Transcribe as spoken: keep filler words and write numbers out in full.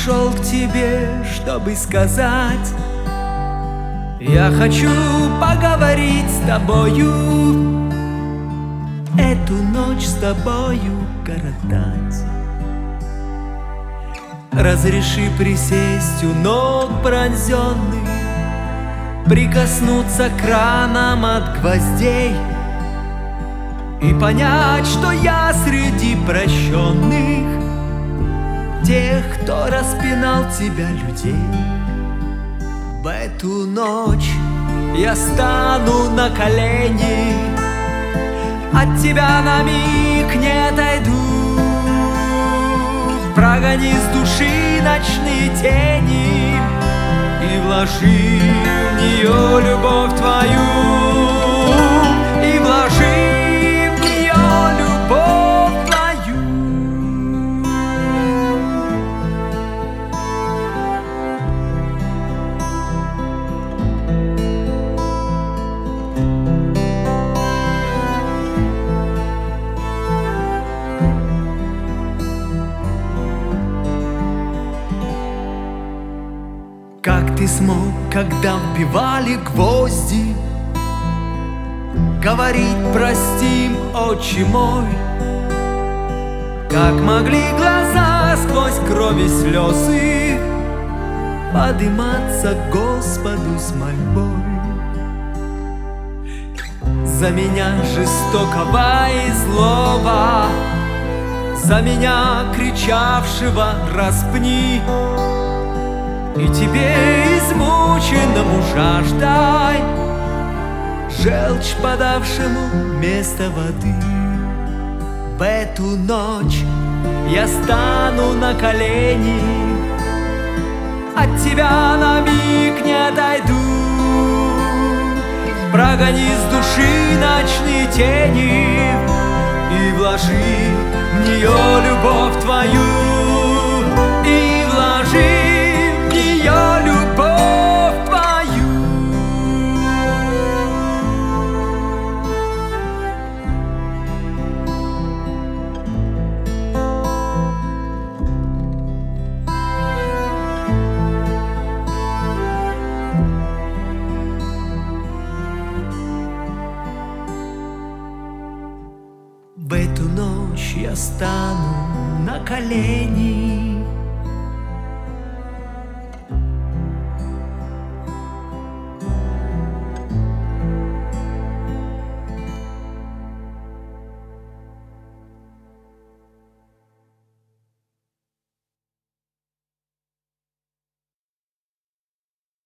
пришел к тебе, чтобы сказать: я хочу поговорить с тобою, эту ночь с тобою коротать. Разреши присесть у ног пронзенных, прикоснуться к ранам от гвоздей и понять, что я среди прощенных, тех, кто распинал тебя, людей. В эту ночь я стану на колени, от тебя на миг не отойду. Прогони с души ночные тени и вложи в нее любовь твою, и вложи в нее любовь твою. Как ты смог, когда вбивали гвозди, говорить простим, отче мой? Как могли глаза сквозь кровь и слезы подниматься к Господу с мольбой? За меня жестокого и злого, за меня кричавшего распни, и тебе, измученному жаждой, желчь подавшему место воды. В эту ночь я стану на колени, от тебя на миг не отойду. Прогони с души ночные тени и вложи в нее любовь твою, и вложи любовь твою. В эту ночь я стану на колени,